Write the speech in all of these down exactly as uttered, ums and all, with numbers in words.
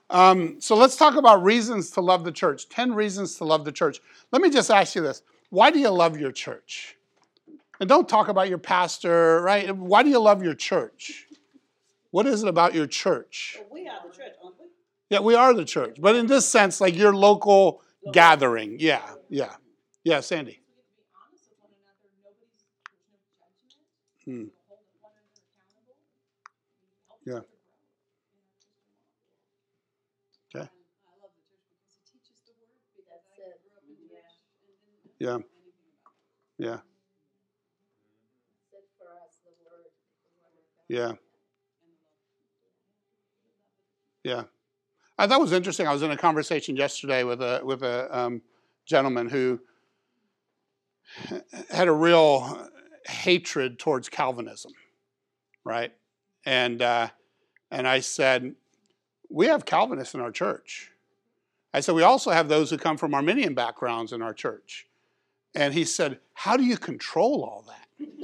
Um, so let's talk about reasons to love the church. Ten reasons to love the church. Let me just ask you this. Why do you love your church? And don't talk about your pastor, right? Why do you love your church? What is it about your church? Well, we are the church, aren't we? Yeah, we are the church. But in this sense, like your local gathering. Yeah, yeah. Yeah, Sandy. Hmm. Yeah. Okay. Yeah. Yeah. Yeah. Yeah. I thought it was interesting. I was in a conversation yesterday with a with a um, gentleman who had a real hatred towards Calvinism, right? And uh, and I said, we have Calvinists in our church. I said, we also have those who come from Arminian backgrounds in our church. And he said, how do you control all that?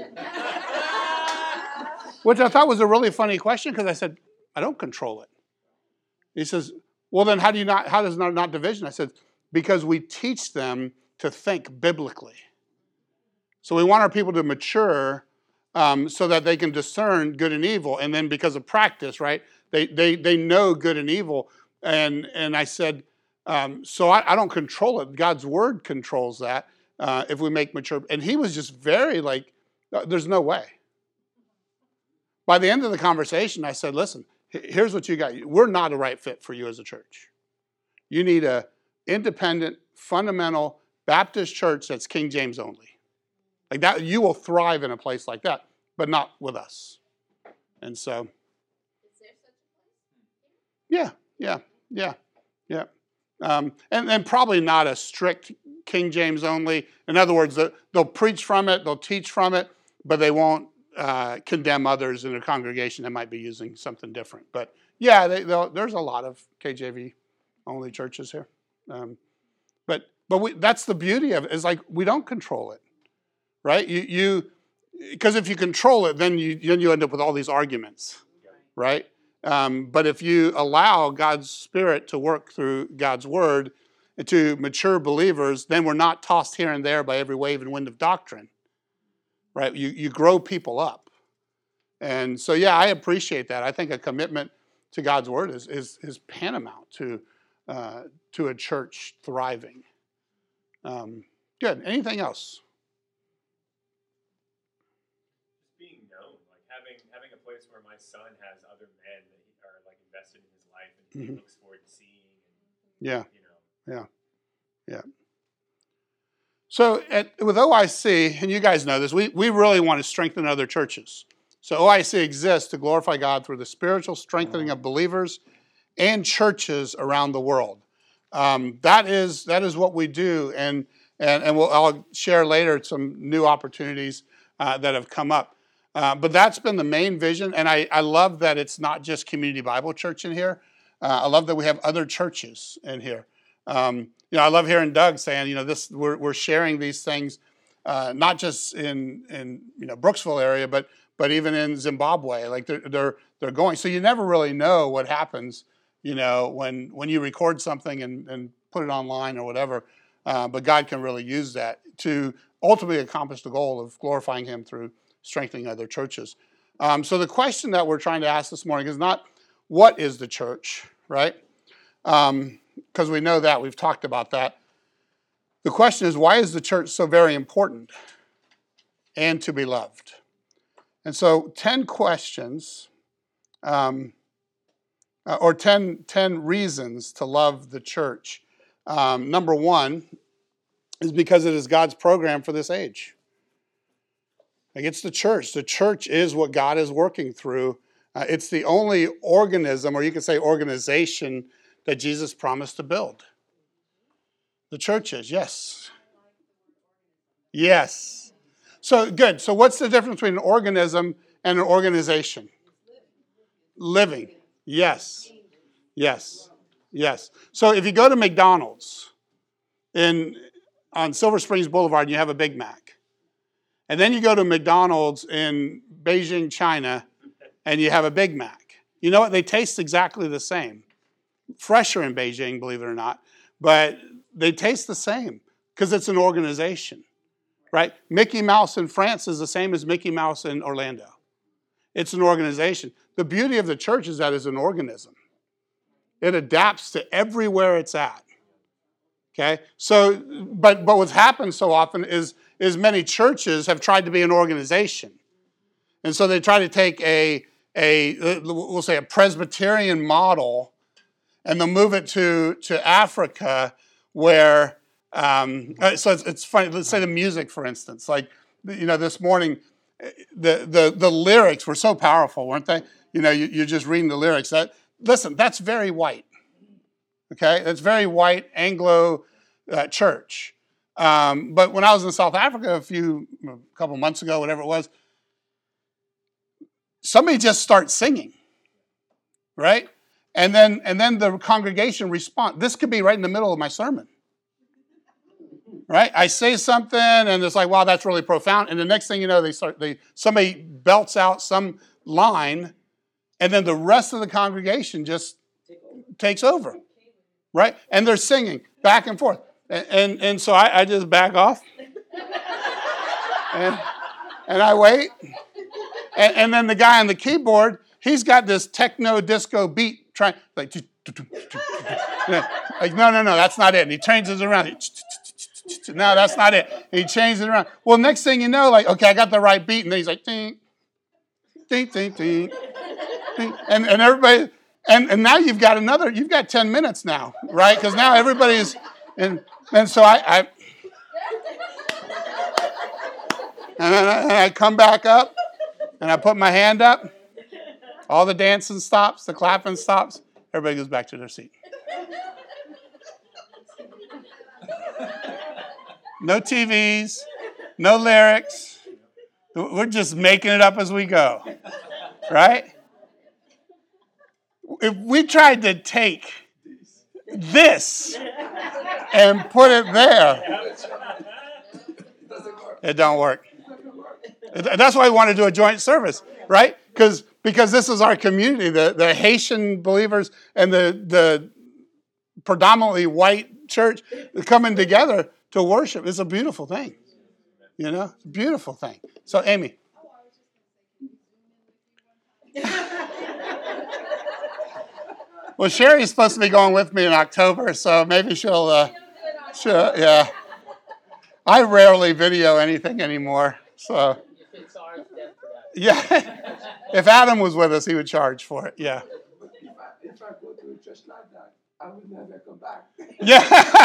Which I thought was a really funny question because I said, I don't control it. He says, well, then how do you not, how does not, not division? I said, because we teach them to think biblically. So we want our people to mature um, so that they can discern good and evil. And then because of practice, right, they they they know good and evil. And and I said, um, so I, I don't control it. God's word controls that uh, if we make mature. And he was just very like, there's no way. By the end of the conversation, I said, listen, here's what you got. We're not a right fit for you as a church. You need a independent, fundamental Baptist church that's King James only. Like that, you will thrive in a place like that, but not with us. And so, is there such a place? yeah, yeah, yeah, yeah. Um, and, and probably not a strict King James only. In other words, they'll preach from it, they'll teach from it, but they won't uh, condemn others in a congregation that might be using something different. But yeah, they, there's a lot of K J V only churches here. Um, but but we, that's the beauty of it, is like we don't control it. Right? You, you, because if you control it, then you then you end up with all these arguments, right? Um, but if you allow God's Spirit to work through God's Word and to mature believers, then we're not tossed here and there by every wave and wind of doctrine, right? You you grow people up, and so yeah, I appreciate that. I think a commitment to God's Word is is is paramount to uh, to a church thriving. Um, good. Anything else? Having a place where my son has other men that are like invested in his life and he mm-hmm. looks forward to seeing. And, yeah. You know. Yeah. Yeah. So at, with O I C, and you guys know this, we, we really want to strengthen other churches. So O I C exists to glorify God through the spiritual strengthening of believers and churches around the world. Um, that is that is what we do, and and and we'll, I'll share later some new opportunities uh, that have come up. Uh, but that's been the main vision, and I, I love that it's not just Community Bible Church in here. Uh, I love that we have other churches in here. Um, you know, I love hearing Doug saying, you know, this we're we're sharing these things, uh, not just in in you know Brooksville area, but but even in Zimbabwe. Like they're they're they're going. So you never really know what happens, you know, when when you record something and and put it online or whatever. Uh, but God can really use that to ultimately accomplish the goal of glorifying Him through strengthening other churches. Um, so the question that we're trying to ask this morning is not, what is the church, right? Because um, we know that. We've talked about that. The question is, why is the church so very important and to be loved? And so ten questions, um, or ten, ten reasons to love the church. Um, number one is because it is God's program for this age. Like it's the church. The church is what God is working through. Uh, it's the only organism, or you could say organization, that Jesus promised to build. The church is, yes. Yes. So good. So what's the difference between an organism and an organization? Living. Yes. Yes. Yes. So if you go to McDonald's in on Silver Springs Boulevard and you have a Big Mac, and then you go to McDonald's in Beijing, China, and you have a Big Mac. You know what? They taste exactly the same. fresher in Beijing, believe it or not, but they taste the same because it's an organization, right? Mickey Mouse in France is the same as Mickey Mouse in Orlando. It's an organization. The beauty of the church is that it's an organism. It adapts to everywhere it's at. Okay? So, but but what's happened so often is, is many churches have tried to be an organization. And so they try to take a, a we'll say a Presbyterian model and they'll move it to, to Africa where, um, so it's, it's funny, let's say the music, for instance. Like, you know, this morning, the, the, the lyrics were so powerful, weren't they? You know, you, you're just reading the lyrics. That Listen, that's very white. Okay? That's very white Anglo uh, church. Um, but when I was in South Africa a few, a couple months ago, whatever it was, somebody just starts singing, right? And then and then the congregation responds. This could be right in the middle of my sermon, right? I say something and it's like, wow, that's really profound. And the next thing you know, they start they somebody belts out some line, and then the rest of the congregation just takes over, right? And they're singing back and forth. And and, and so I, I just back off, and and I wait. And, and then the guy on the keyboard, he's got this techno disco beat trying, like, like no, no, no, that's not it. And he changes it around. No, that's not it. And he changes it around. Well, next thing you know, like, okay, I got the right beat. And then he's like, ding, ding, ding, ding, ding. And, and everybody, and, and now you've got another, you've got ten minutes now, right? Because now everybody's, and, and so I, I and then I, and I come back up. And I put my hand up, all the dancing stops, the clapping stops, everybody goes back to their seat. No T Vs, no lyrics. We're just making it up as we go, right? If we tried to take this and put it there, it don't work. That's why we want to do a joint service, right? Because because this is our community, the, the Haitian believers and the, the predominantly white church coming together to worship. It's a beautiful thing, you know? It's a beautiful thing. So, Amy. Well, Sherry's supposed to be going with me in October, so maybe she'll, uh, she'll yeah. I rarely video anything anymore, so. Yeah, if Adam was with us, he would charge for it. Yeah. If I, if I go to a church like that, I would never come back. Yeah,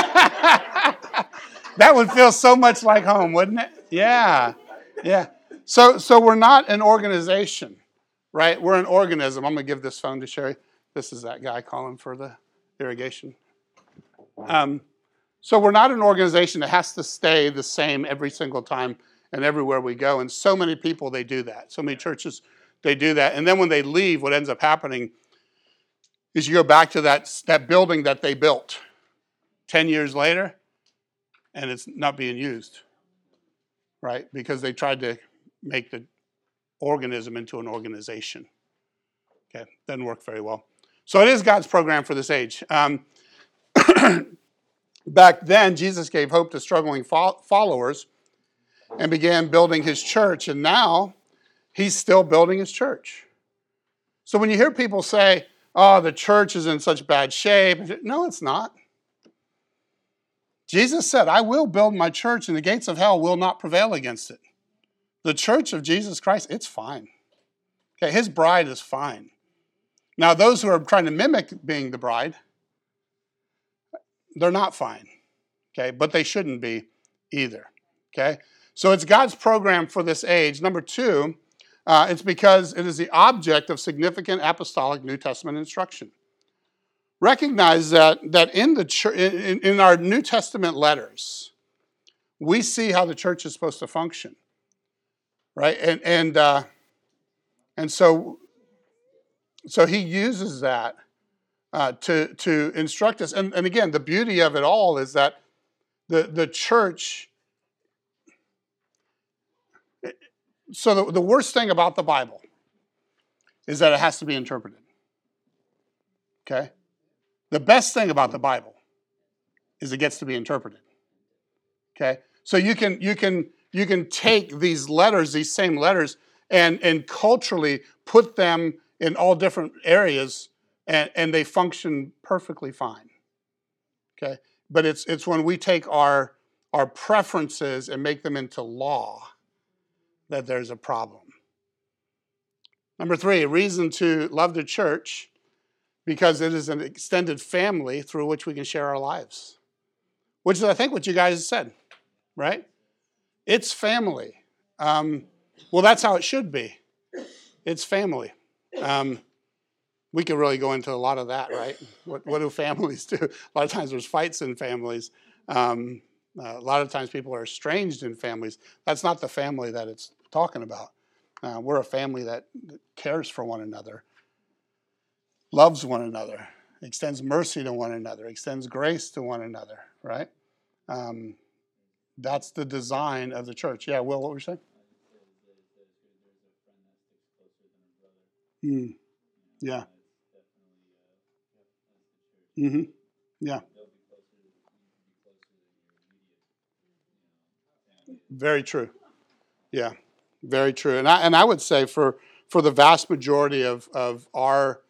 that would feel so much like home, wouldn't it? Yeah, yeah. So, so we're not an organization, right? We're an organism. I'm gonna give this phone to Sherry. This is that guy calling for the irrigation. Um, so we're not an organization that has to stay the same every single time. And everywhere we go. And so many people, they do that. So many churches, they do that. And then when they leave, what ends up happening is you go back to that, that building that they built ten years later, and it's not being used, right? Because they tried to make the organism into an organization. Okay, doesn't work very well. So it is God's program for this age. Um, back then, Jesus gave hope to struggling fo- followers and began building his church. And now, he's still building his church. So when you hear people say, oh, the church is in such bad shape, no, it's not. Jesus said, I will build my church, and the gates of hell will not prevail against it. The church of Jesus Christ, it's fine. Okay, his bride is fine. Now, those who are trying to mimic being the bride, they're not fine. Okay, but they shouldn't be either. Okay? So it's God's program for this age. Number two, uh, it's because it is the object of significant apostolic New Testament instruction. Recognize that, that in, the ch- in, in our New Testament letters, we see how the church is supposed to function, right? And and uh, and so so he uses that uh, to to instruct us. And and again, the beauty of it all is that the the church. So the, the worst thing about the Bible is that it has to be interpreted. Okay? The best thing about the Bible is it gets to be interpreted. Okay? So you can you can you can take these letters, these same letters, and, and culturally put them in all different areas, and, and they function perfectly fine. Okay? But it's it's when we take our our preferences and make them into law that there's a problem. Number three, a reason to love the church, because it is an extended family through which we can share our lives. Which is, I think, what you guys said, right? It's family. Um, well, that's how it should be. It's family. Um, we could really go into a lot of that, right? What, what do families do? A lot of times there's fights in families. Um, uh, a lot of times people are estranged in families. That's not the family that it's talking about. Uh, we're a family that cares for one another, loves one another, extends mercy to one another, extends grace to one another, right? Um, that's the design of the church. Yeah, Will, what were you saying? Mm. Yeah. Mm-hmm. Yeah. Very true. Yeah, very true. And I and I would say for for the vast majority of of our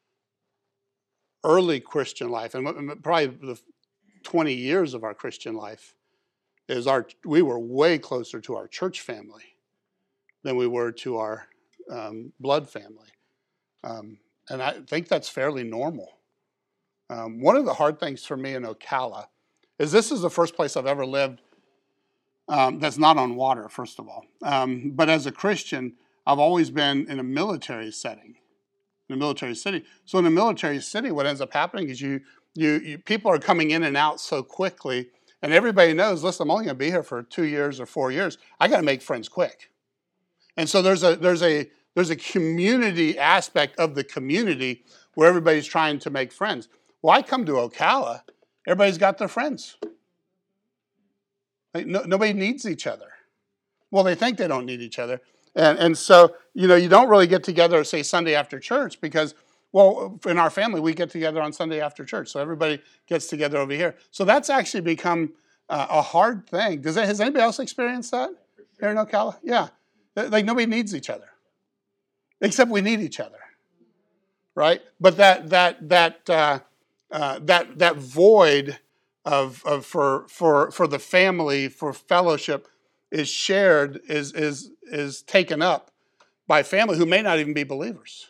early Christian life, and probably the twenty years of our Christian life, is our we were way closer to our church family than we were to our um, blood family, um, and I think that's fairly normal. Um, one of the hard things for me in Ocala is this is the first place I've ever lived um, that's not on water, first of all. Um, but as a Christian, I've always been in a military setting, in a military city. So in a military city, what ends up happening is you, you, you people are coming in and out so quickly, and everybody knows, listen, I'm only going to be here for two years or four years. I got to make friends quick. And so there's a there's a there's a community aspect of the community where everybody's trying to make friends. Well, I come to Ocala, everybody's got their friends. Like, no, nobody needs each other. Well, they think they don't need each other. And, and so, you know, you don't really get together, say, Sunday after church because, well, in our family, we get together on Sunday after church. So everybody gets together over here. So that's actually become uh, a hard thing. Does that, has anybody else experienced that here in Ocala? Yeah. Like, nobody needs each other. Except we need each other. Right? But that, that, that, uh, uh, that, that void of, of for, for, for the family, for fellowship, is shared, is is is taken up by family who may not even be believers,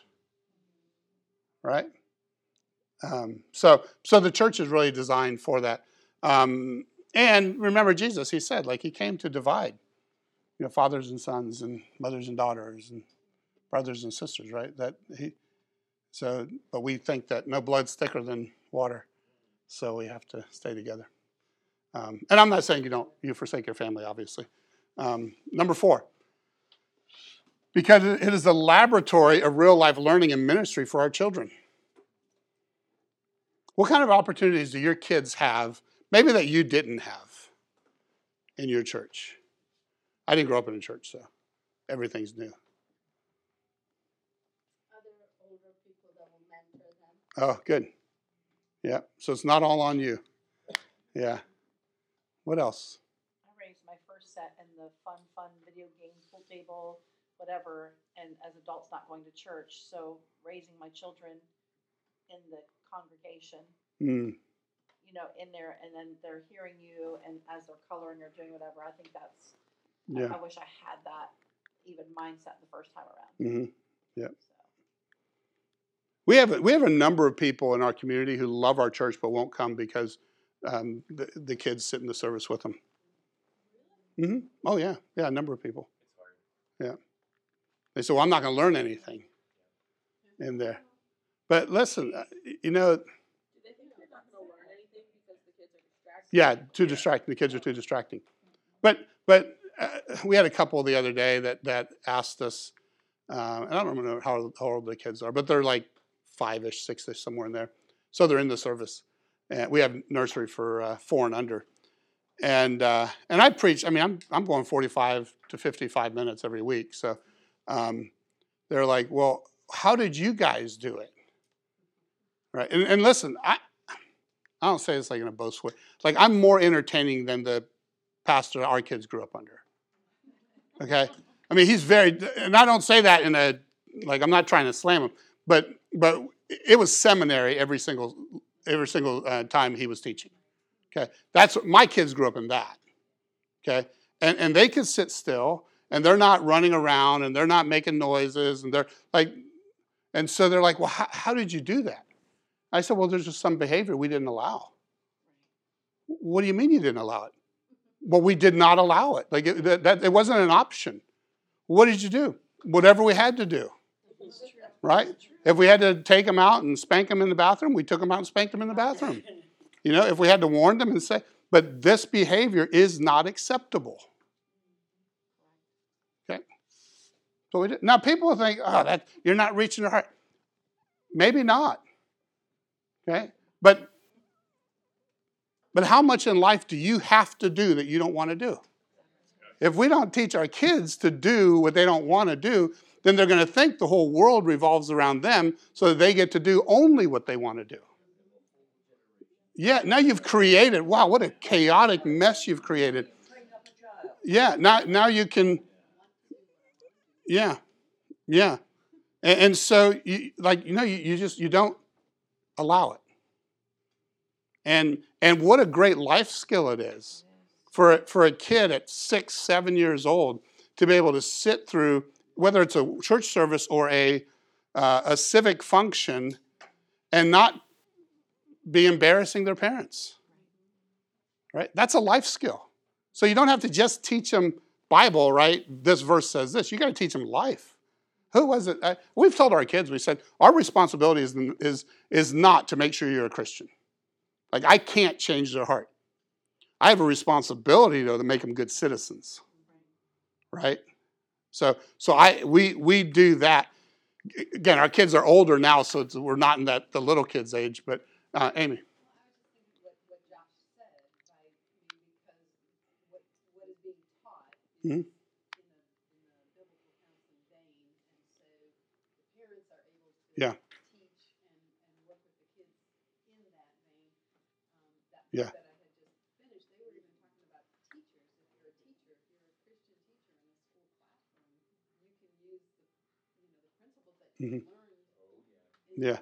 right? Um, so so the church is really designed for that. Um, and remember Jesus, he said, like he came to divide, you know, fathers and sons and mothers and daughters and brothers and sisters, right? That he. So, but we think that no blood's thicker than water, so we have to stay together. Um, and I'm not saying you don't you forsake your family, obviously. Um, number four, because it is a laboratory of real-life learning and ministry for our children. What kind of opportunities do your kids have, maybe that you didn't have in your church? I didn't grow up in a church, so everything's new. Other older people that will mentor them. Oh, good. Yeah, so it's not all on you. Yeah. What else? Raised my first set in the fun, fun video game, pool table, whatever, and as adults not going to church. So raising my children in the congregation, Mm. you know, in there, and then they're hearing you, and as they're coloring or doing whatever, I think that's, Yeah. I, I wish I had that even mindset the first time around. Mm-hmm. Yeah. So. We have, a, we have a number of people in our community who love our church but won't come because um, the, the kids sit in the service with them. Mm-hmm. Oh, yeah. Yeah, a number of people. Yeah. They say, well, I'm not going to learn anything in there. But listen, you know. Do they think they're not going to learn anything because the kids are distracted? Yeah, too distracting. The kids are too distracting. But but uh, we had a couple the other day that, that asked us, uh, and I don't remember how, how old the kids are, but they're like five-ish, six-ish, somewhere in there. So they're in the service. And we have nursery for uh, four and under. And uh, and I preach, I mean, I'm I'm going forty-five to fifty-five minutes every week. So um, they're like, well, how did you guys do it? Right? And, and listen, I I don't say this like in a boast way. Like, I'm more entertaining than the pastor our kids grew up under. Okay? I mean, he's very, and I don't say that in a, like, I'm not trying to slam him, but but it was seminary every single every single uh, time he was teaching. Okay? That's what, my kids grew up in that. Okay? And and they can sit still, and they're not running around, and they're not making noises, and they're like, and so they're like, well, how, how did you do that? I said, well, there's just some behavior we didn't allow. What do you mean you didn't allow it? Well, we did not allow it. Like, it, that, that, it wasn't an option. What did you do? Whatever we had to do. Right? If we had to take them out and spank them in the bathroom, we took them out and spanked them in the bathroom. You know, if we had to warn them and say, but this behavior is not acceptable. Okay? So we did. Now, people will think, oh, that you're not reaching their heart. Maybe not. Okay? But But how much in life do you have to do that you don't want to do? If we don't teach our kids to do what they don't want to do, then they're going to think the whole world revolves around them so that they get to do only what they want to do. Yeah, now you've created, wow, what a chaotic mess you've created. Yeah, now, now you can, yeah, yeah. And, and so, you, like, you know, you, you just, you don't allow it. And and what a great life skill it is for a, for a kid at six, seven years old to be able to sit through, whether it's a church service or a uh, a civic function, and not be embarrassing their parents. Right? That's a life skill. So you don't have to just teach them Bible, right? This verse says this. You got to teach them life. Who was it? Uh, we've told our kids, we said, our responsibility is, is, is not to make sure you're a Christian. Like, I can't change their heart. I have a responsibility, though, to make them good citizens. Right? So so I we we do that. Again, our kids are older now, so it's, we're not in that the little kids' age. But, uh, Amy. Mm-hmm. Yeah. Yeah. Mm-hmm. Yeah.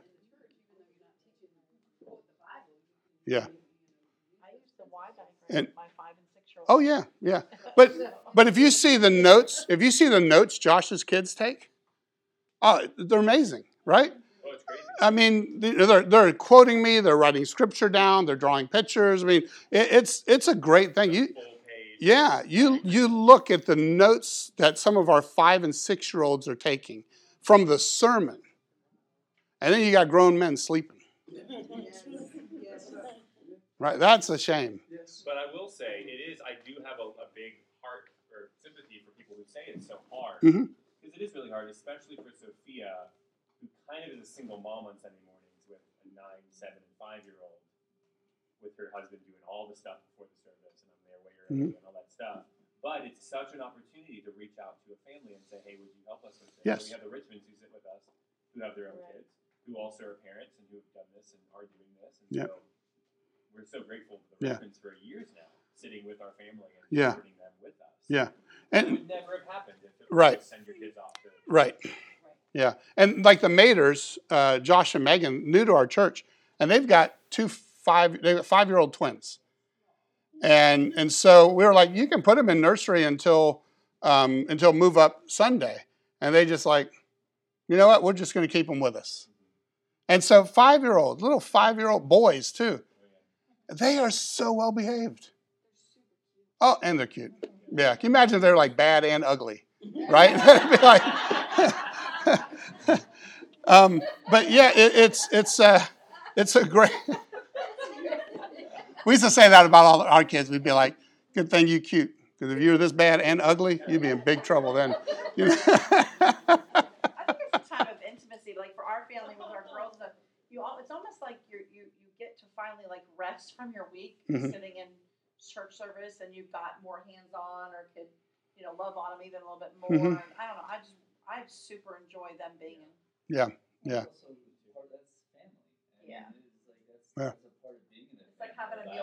Yeah. I use the Y diagram And, with my five and six year old. oh yeah, yeah. But but if you see the notes, if you see the notes Josh's kids take, oh, they're amazing, right? Oh, it's crazy. I mean, they're they're quoting me, they're writing scripture down, they're drawing pictures. I mean, it, it's it's a great thing. You, yeah, you you look at the notes that some of our five and six year olds are taking from the sermon, and then you got grown men sleeping. Right, that's a shame. But I will say, it is, I do have a, a big heart or sympathy for people who say it's so hard. Because mm-hmm. it is really hard, especially for Sophia, who kind of is a single mom on Sunday mornings with a nine, seven, and five-year-old, with her husband doing all the stuff before the service, and I'm there way early mm-hmm. and all that stuff. But it's such an opportunity to reach out to a family and say, hey, would you help us with this? Yes. So we have the Richmonds who sit with us, who have their own right. kids, who also are parents and who have done this and are doing this. And yep. so we're so grateful for the yeah. Richmonds for years now, sitting with our family and yeah. supporting them with us. Yeah. And it would never have happened if it right. was send your kids off. To, right. Yeah. And like the Maters, uh, Josh and Megan, new to our church, and they've got two five, they've got five-year-old twins. And and so we were like, you can put them in nursery until um, until move up Sunday. And they just like, you know what, we're just going to keep them with us. And so five-year-old, little five-year-old boys too, they are so well behaved. Oh, and they're cute. Yeah, can you imagine if they're like bad and ugly, right? Be like, um, but yeah, it, it's it's uh, it's a great. We used to say that about all our kids. We'd be like, "Good thing you cute, because if you were this bad and ugly, you'd be in big trouble then." You know? I think it's a time of intimacy, like for our family with our girls. That you all, it's almost like you you you get to finally like rest from your week, mm-hmm. sitting in church service, and you've got more hands on, or could you know love on them even a little bit more. Mm-hmm. And I don't know. I just I super enjoy them being in. Yeah, yeah. Also, part that's family. I yeah. mean, it's like that's, yeah. that's a part of being in a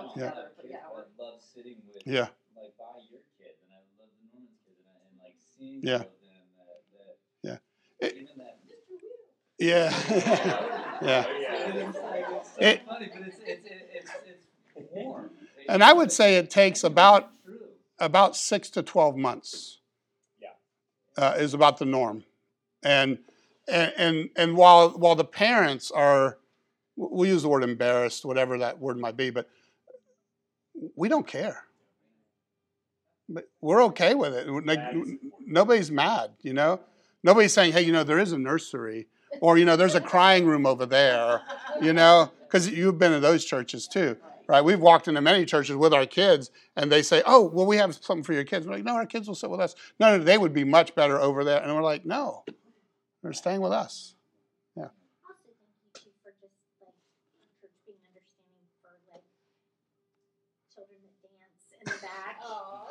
Yeah. I have kids, I love sitting with Yeah. like by your kids, and I love the Norman's kids, and, I, and like seeing Yeah. all of them. That, that Yeah. It- even that. Yeah. Yeah. It's like it's so It- funny, but it's it's it's it's warm. And I would say it takes about True. about six to twelve months. Yeah. Uh, is about the norm, and and and and while while the parents are, we'll use the word embarrassed, whatever that word might be, but we don't care. But we're okay with it. Like, nobody's mad, you know. Nobody's saying, hey, you know, there is a nursery, or you know, there's a crying room over there, you know, because you've been in those churches too. Right, we've walked into many churches with our kids, and they say, "Oh, well, we have something for your kids." We're like, "No, our kids will sit with us." No, no, they would be much better over there, and we're like, "No, they're staying with us." Yeah. Also, thank you too for just like church being understanding for like children that dance in the back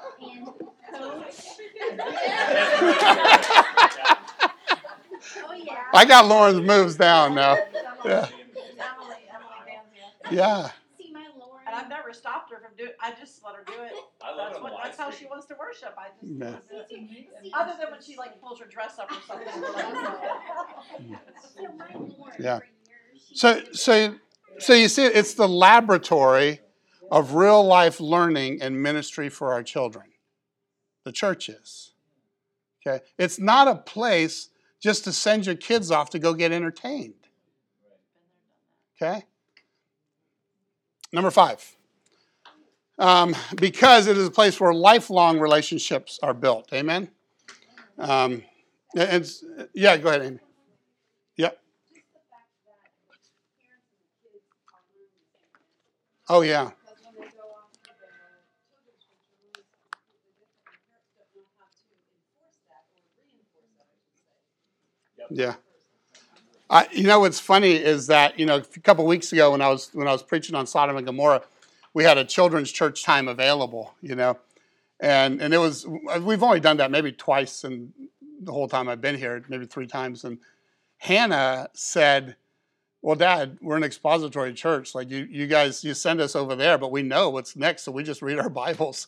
and oh yeah. I got Lauren's moves down now. Yeah. Emily, Emily Danzia. Yeah. See my Lauren. And I've never stopped her from doing. I just let her do it. I love That's it on what. the live That's how she stream. wants to worship. I just. Yeah. let her do it. Other than when she like pulls her dress up or something. we're like, So my Lauren Yeah. for years. she So, did- so, so you see, it's the laboratory of real life learning and ministry for our children. The church is. Okay, it's not a place just to send your kids off to go get entertained. Okay. Number five. Um, because it is a place where lifelong relationships are built. Amen. Um, and it's, yeah, go ahead, Amy. Yep. Oh yeah. Yeah. I, you know what's funny is that you know a couple weeks ago when I was when I was preaching on Sodom and Gomorrah, we had a children's church time available. You know, and and it was we've only done that maybe twice in the whole time I've been here, maybe three times. And Hannah said, "Well, Dad, we're an expository church. Like you you guys you send us over there, but we know what's next, so we just read our Bibles."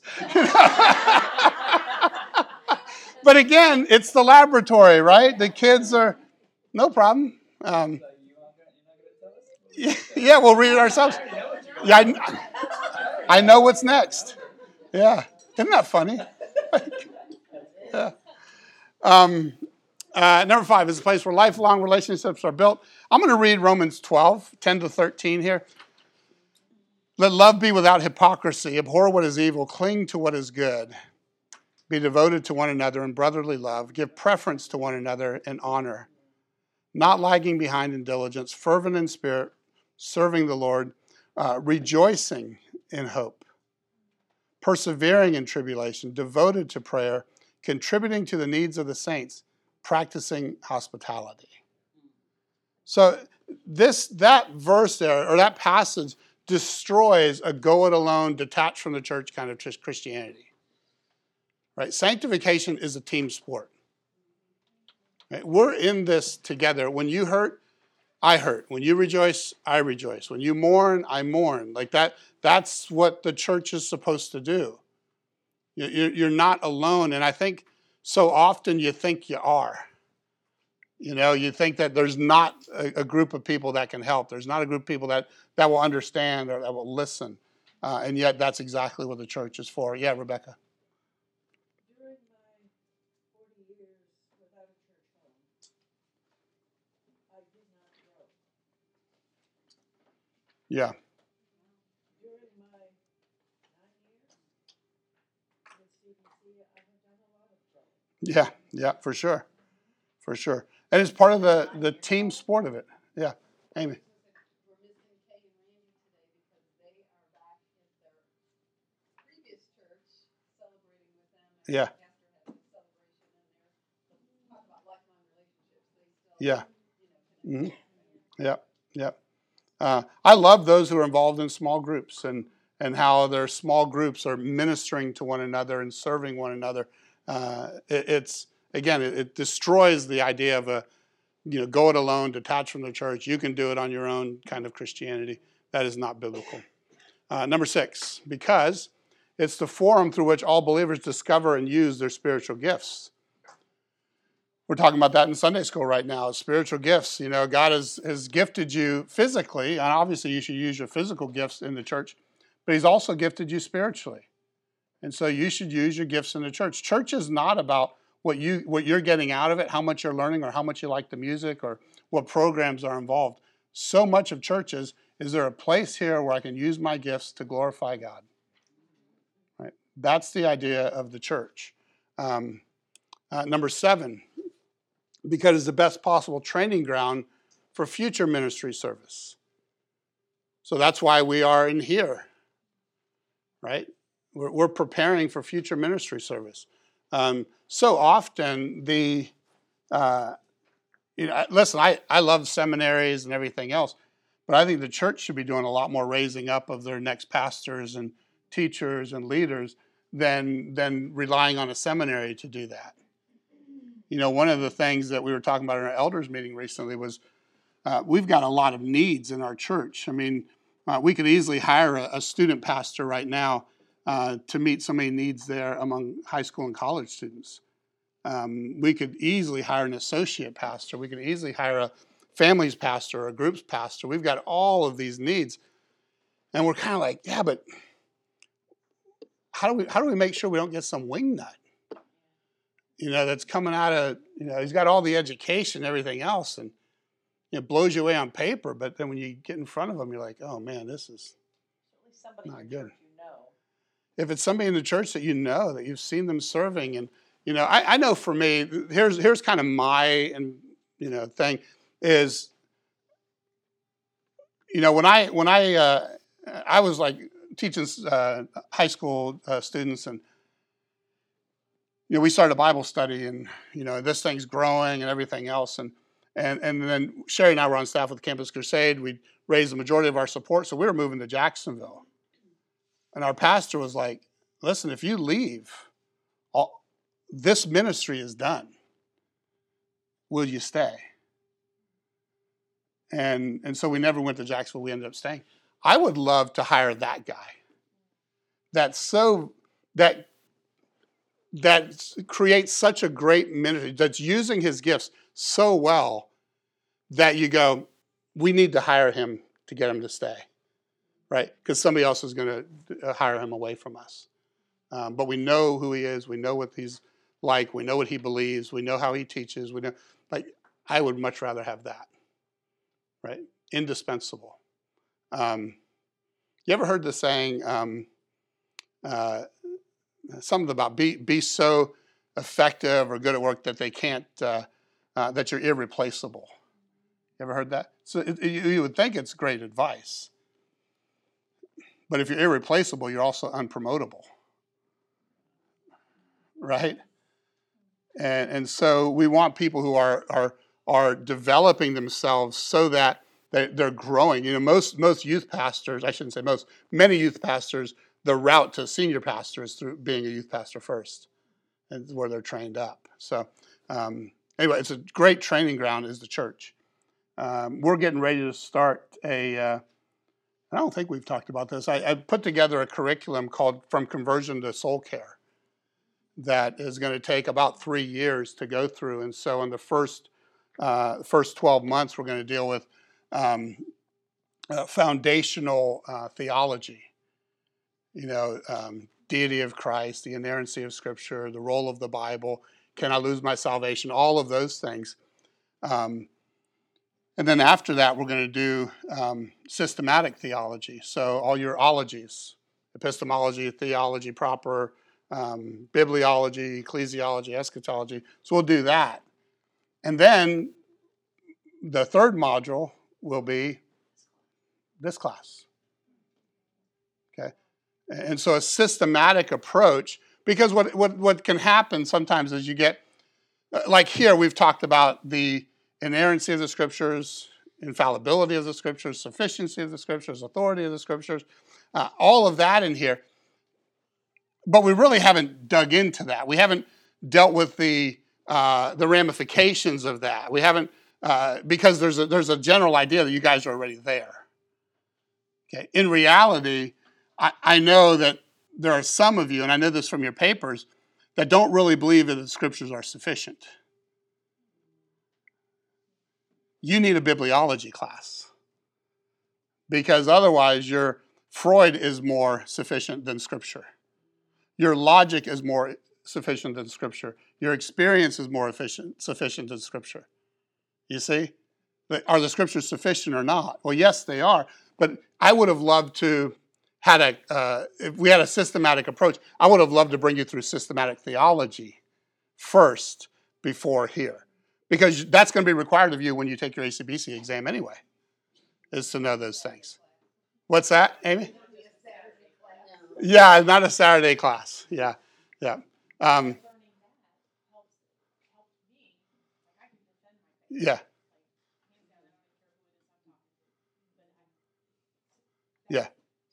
But again, it's the laboratory, right? The kids are no problem. Um, yeah, yeah, we'll read it ourselves. Yeah, I, I know what's next. Yeah, isn't that funny? Yeah. Um, uh, number five is a place where lifelong relationships are built. I'm going to read Romans twelve, ten to thirteen here. Let love be without hypocrisy. Abhor what is evil. Cling to what is good. Be devoted to one another in brotherly love. Give preference to one another in honor. Not lagging behind in diligence. Fervent in spirit. Serving the Lord. Uh, rejoicing in hope. Persevering in tribulation. Devoted to prayer. Contributing to the needs of the saints. Practicing hospitality. So this that verse there, or that passage, destroys a go it alone, detached from the church kind of Christianity. Right? Sanctification is a team sport. Right? We're in this together. When you hurt, I hurt. When you rejoice, I rejoice. When you mourn, I mourn. Like that. That's what the church is supposed to do. You're not alone, and I think so often you think you are. You know, you think that there's not a, a group of people that can help. There's not a group of people that, that will understand or that will listen. Uh, and yet that's exactly what the church is for. Yeah, Rebecca. During my forty years without a church home, I did not grow. Yeah. During my nine years with C B C, I have done a lot of growing. Yeah, yeah, for sure. For sure. And it's part of the, the team sport of it. Yeah. Amy. We're missing Kay and Randy today because they are back in their previous church celebrating with them. And Yeah. Pastor has a celebration in there. Talk about lifelong relationships. They still, Yeah. you know, Mm-hmm. Yep, yep. Uh, I love those who are involved in small groups and, and how their small groups are ministering to one another and serving one another. Uh, it, it's, again, it, it destroys the idea of a, you know, go it alone, detached from the church. You can do it on your own kind of Christianity. That is not biblical. Uh, number six, because it's the forum through which all believers discover and use their spiritual gifts. We're talking about that in Sunday school right now, spiritual gifts. You know, God has, has gifted you physically, and obviously you should use your physical gifts in the church, but he's also gifted you spiritually. And so you should use your gifts in the church. Church is not about what, you, what you're getting out of it, how much you're learning, or how much you like the music, or what programs are involved. So much of churches, is there a place here where I can use my gifts to glorify God? Right? That's the idea of the church. Um, uh, number seven, because it's the best possible training ground for future ministry service. So that's why we are in here, right? We're, we're preparing for future ministry service. Um, so often the, uh, you know, listen, I, I love seminaries and everything else, but I think the church should be doing a lot more raising up of their next pastors and teachers and leaders than, than relying on a seminary to do that. You know, one of the things that we were talking about in our elders meeting recently was uh, we've got a lot of needs in our church. I mean, uh, we could easily hire a, a student pastor right now uh, to meet so many needs there among high school and college students. Um, we could easily hire an associate pastor. We could easily hire a families pastor or a groups pastor. We've got all of these needs. And we're kind of like, yeah, but how do we how do we make sure we don't get some wingnut? You know, that's coming out of, you know, he's got all the education and everything else, and it blows you away on paper, but then when you get in front of him, you're like, oh man, this is At least somebody not in your good. church you know. If it's somebody in the church that you know, that you've seen them serving, and, you know, I, I know for me, here's here's kind of my, and you know, thing is, you know, when I, when I, uh, I was like teaching uh, high school uh, students, and you know, we started a Bible study, and, you know, this thing's growing and everything else. And and and then Sherry and I were on staff with Campus Crusade. We'd raised the majority of our support, so we were moving to Jacksonville. And our pastor was like, listen, if you leave, all, this ministry is done. Will you stay? And, and so we never went to Jacksonville. We ended up staying. I would love to hire that guy. That's so, that that creates such a great ministry, that's using his gifts so well that you go, we need to hire him to get him to stay, right? Because somebody else is going to hire him away from us. Um, but we know who he is. We know what he's like. We know what he believes. We know how he teaches. We know, like, I would much rather have that, right? Indispensable. Um, you ever heard the saying, um, uh, something about be be so effective or good at work that they can't, uh, uh, that you're irreplaceable. You ever heard that? So it, you, you would think it's great advice. But if you're irreplaceable, you're also unpromotable. Right? And and so we want people who are are are developing themselves so that they, they're growing. You know, most most youth pastors, I shouldn't say most, many youth pastors, the route to senior pastor is through being a youth pastor first, and where they're trained up. So um, anyway, it's a great training ground is the church. Um, we're getting ready to start a, uh, I don't think we've talked about this. I, I put together a curriculum called From Conversion to Soul Care that is going to take about three years to go through. And so in the first, uh, first twelve months, we're going to deal with um, uh, foundational uh, theology. You know, um, deity of Christ, the inerrancy of Scripture, the role of the Bible, can I lose my salvation, all of those things. Um, and then after that, we're going to do um, systematic theology. So all your ologies, epistemology, theology proper, um, bibliology, ecclesiology, eschatology. So we'll do that. And then the third module will be this class. Okay? And so a systematic approach, because what, what, what can happen sometimes is you get, like here we've talked about the inerrancy of the Scriptures, infallibility of the Scriptures, sufficiency of the Scriptures, authority of the Scriptures, uh, all of that in here. But we really haven't dug into that. We haven't dealt with the uh, the ramifications of that. We haven't, uh, because there's a, there's a general idea that you guys are already there. Okay. In reality, I, I know that there are some of you, and I know this from your papers, that don't really believe that the scriptures are sufficient. You need a bibliology class. Because otherwise, your Freud is more sufficient than scripture. Your logic is more sufficient than scripture. Your experience is more efficient, sufficient than scripture. You see? Are the scriptures sufficient or not? Well, yes, they are. But I would have loved to had a, uh, if we had a systematic approach, I would have loved to bring you through systematic theology first before here. Because that's going to be required of you when you take your A C B C exam anyway, is to know those things. What's that, Amy? Yeah, not a Saturday class. Yeah, yeah. Um, yeah. Yeah.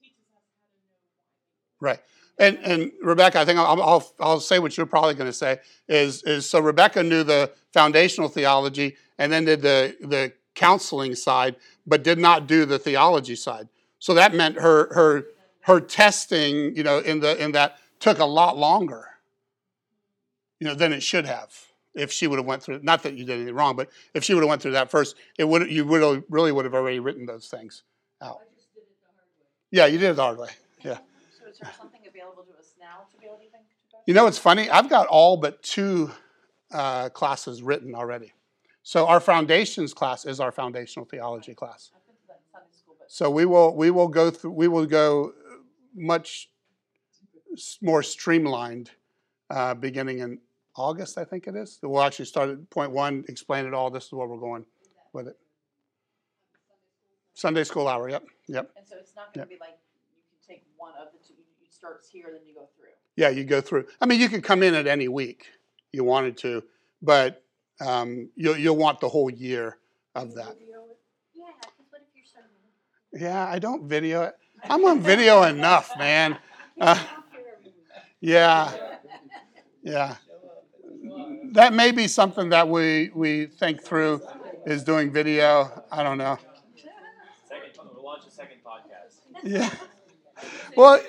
Right. And and Rebecca, I think I'll I'll, I'll say what you're probably going to say is is so Rebecca knew the foundational theology and then did the the counseling side, but did not do the theology side. So that meant her her her testing, you know, in the in that took a lot longer, you know, than it should have if she would have went through. Not that you did anything wrong, but if she would have went through that first, it would you would really would have already written those things out. Yeah, you did it the hard way. Yeah. So is there something available to us now to be able to even to go You know what's funny? I've got all but two uh, classes written already. So our foundations class is our foundational theology class. I've been to that Sunday school, but So we will we will go through we will go much more streamlined uh, beginning in August, I think it is. We'll actually start at point one, explain it all. This is where we're going with it. Sunday school hour. Yep. Yep. and so it's not going Yep. to be like you can take one of the two. You, you start here, then you go through. Yeah, you go through. I mean, you could come in at any week you wanted to, but um, you'll you'll want the whole year of that. Yeah, because what if you're serving? Yeah, I don't video it. I'm on video enough, man. Uh, yeah, yeah. That may be something that we we think through is doing video. I don't know. Second, we'll launch a second podcast. Yeah. Well,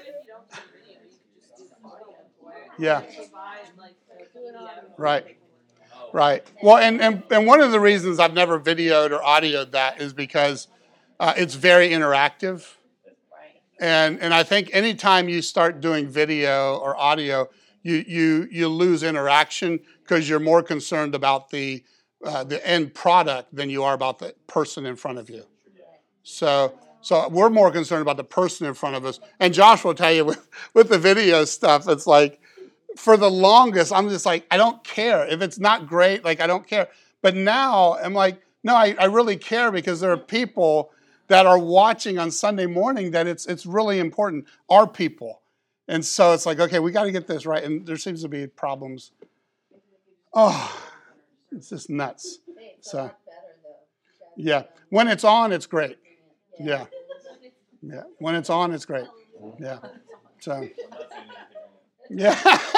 yeah. Right. Right. Well, and, and, and one of the reasons I've never videoed or audioed that is because uh, it's very interactive. Right. And and I think anytime you start doing video or audio, you you you lose interaction because you're more concerned about the uh, the end product than you are about the person in front of you. So so we're more concerned about the person in front of us. And Josh will tell you with, with the video stuff, it's like for the longest, I'm just like, I don't care. If it's not great, like I don't care. But now I'm like, no, I, I really care because there are people that are watching on Sunday morning that it's it's really important, our people. And so it's like, okay, we got to get this right. And there seems to be problems. Oh, it's just nuts. So, yeah. When it's on, it's great. Yeah. Yeah. When it's on, it's great. Yeah. So, yeah.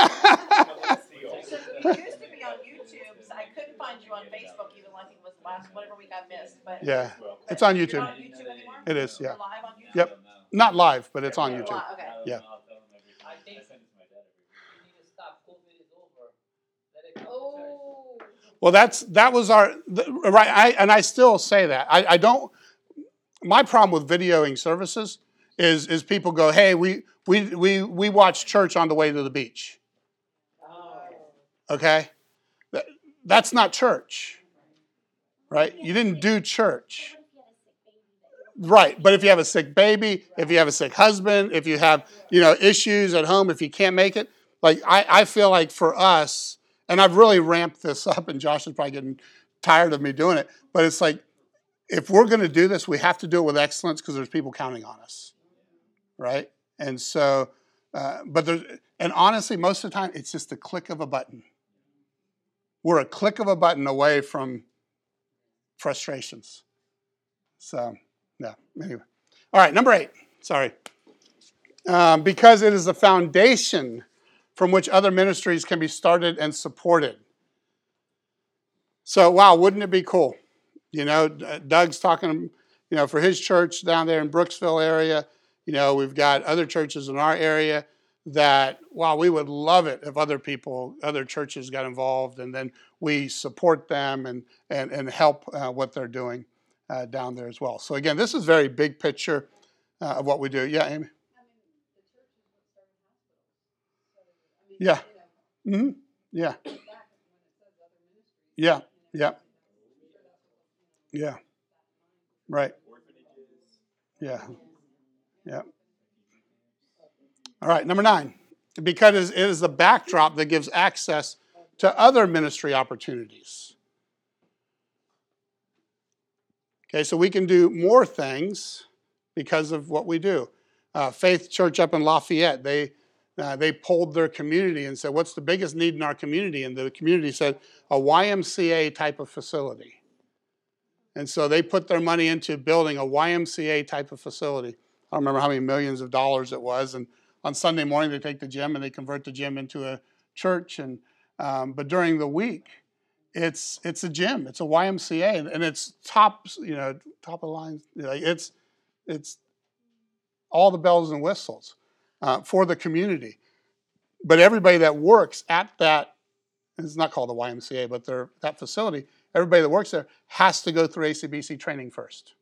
So you used to be on YouTube. So I couldn't find you on Facebook, even like it was last whatever week I missed. But Yeah. It's on You're YouTube. not on YouTube anymore? It is, yeah. You're live on YouTube? Yep. Not live, but it's on You're YouTube. live, okay. Yeah. I think you need to stop. COVID is over. Let it come to church. Oh. Well, that's that was our the, right. I and I still say that. I, I don't. My problem with videoing services is is people go, hey, we we we we watch church on the way to the beach. Okay, that, that's not church, right? You didn't do church. Right, but if you have a sick baby, if you have a sick husband, if you have, you know, issues at home, if you can't make it, like I, I feel like for us, and I've really ramped this up, and Josh is probably getting tired of me doing it, but it's like, if we're going to do this, we have to do it with excellence because there's people counting on us, right? And so, uh, but there's, and honestly, most of the time, it's just a click of a button. We're a click of a button away from frustrations. So, yeah, anyway. All right, number eight, sorry. Um, because it is a foundation from which other ministries can be started and supported. So, wow, wouldn't it be cool? You know, Doug's talking, you know, for his church down there in Brooksville area, You know, we've got other churches in our area that, wow, we would love it if other people, other churches got involved, and then we support them and, and, and help uh, what they're doing uh, down there as well. So again, this is very big picture uh, of what we do. Yeah, Amy? I mean, the church is what started hospitals. So, I mean, Yeah. you know, Mm-hmm. Yeah. back when it says other ministries. Yeah. you know, Yeah. I'm sure that's what, you know, Yeah. Right. Orphanages. Yeah. Yeah. All right, number nine. Because it is the backdrop that gives access to other ministry opportunities. Okay, so we can do more things because of what we do. Uh, Faith Church up in Lafayette, they uh, they polled their community and said, what's the biggest need in our community? And the community said, a Y M C A type of facility. And so they put their money into building a Y M C A type of facility. I don't remember how many millions of dollars it was. And on Sunday morning, they take the gym and they convert the gym into a church. And um, but during the week, it's it's a gym. It's a Y M C A, and, and it's top, you know, top of the line. You know, it's it's all the bells and whistles uh, for the community. But everybody that works at that, it's not called the Y M C A, but they're that facility. Everybody that works there has to go through A C B C training first.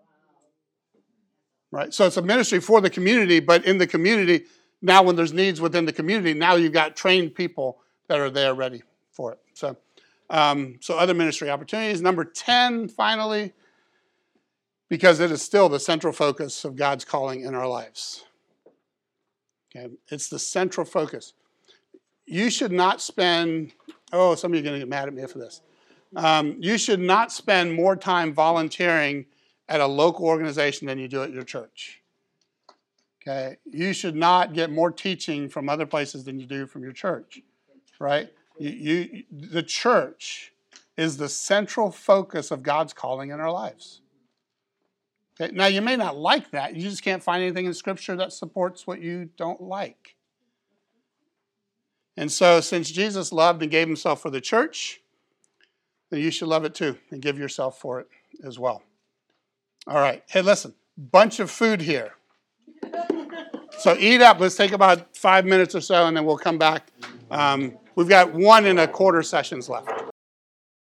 Right? So it's a ministry for the community, but in the community, now when there's needs within the community, now you've got trained people that are there ready for it. So, um, so other ministry opportunities. Number ten, finally, because it is still the central focus of God's calling in our lives. Okay? It's the central focus. You should not spend, oh, some of you are going to get mad at me for this. Um, you should not spend more time volunteering at a local organization than you do at your church. Okay? You should not get more teaching from other places than you do from your church, right? You, you, the church is the central focus of God's calling in our lives. Okay? Now, you may not like that. You just can't find anything in Scripture that supports what you don't like. And so, since Jesus loved and gave himself for the church, then you should love it too and give yourself for it as well. All right. Hey, listen, bunch of food here. So eat up. Let's take about five minutes or so, and then we'll come back. Um, we've got one and a quarter sessions left.